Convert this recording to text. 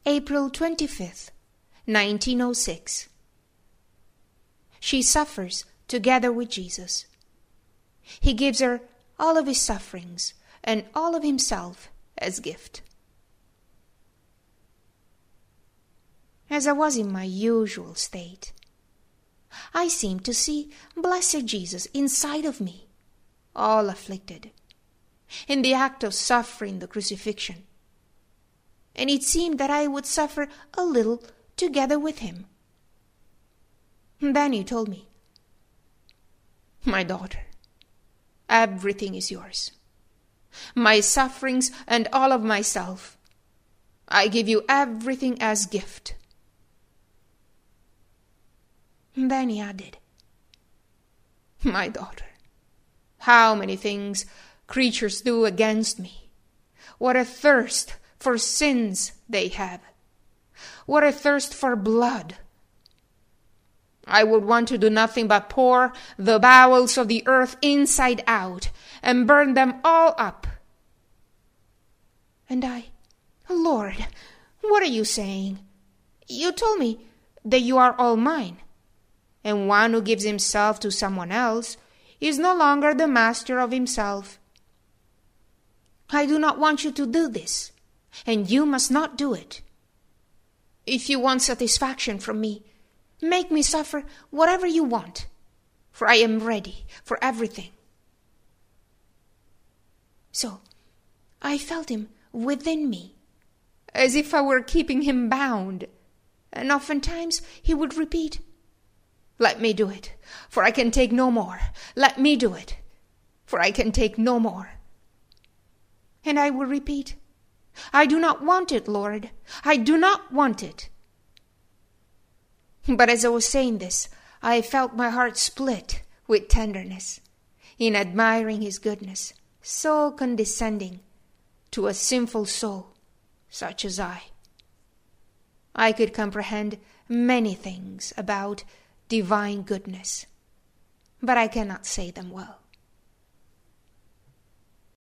April 25th, 1906. She suffers together with Jesus. He gives her all of his sufferings and all of himself as gift. As I was in my usual state, I seemed to see blessed Jesus inside of me, all afflicted, in the act of suffering the crucifixion. And it seemed that I would suffer a little together with him. Then he told me, "My daughter, everything is yours. My sufferings and all of myself. I give you everything as gift." Then he added, "My daughter, how many things creatures do against me. What a thirst for sins they have. What a thirst for blood. I would want to do nothing but pour the bowels of the earth inside out and burn them all up." And I, "Lord, what are you saying? You told me that you are all mine, and one who gives himself to someone else is no longer the master of himself. I do not want you to do this, and you must not do it. If you want satisfaction from me, make me suffer whatever you want, for I am ready for everything." So I felt him within me, as if I were keeping him bound, and oftentimes he would repeat, "Let me do it, for I can take no more. Let me do it, for I can take no more." And I would repeat, "I do not want it, Lord. I do not want it." But as I was saying this, I felt my heart split with tenderness in admiring his goodness, so condescending to a sinful soul such as I. I could comprehend many things about divine goodness, but I cannot say them well.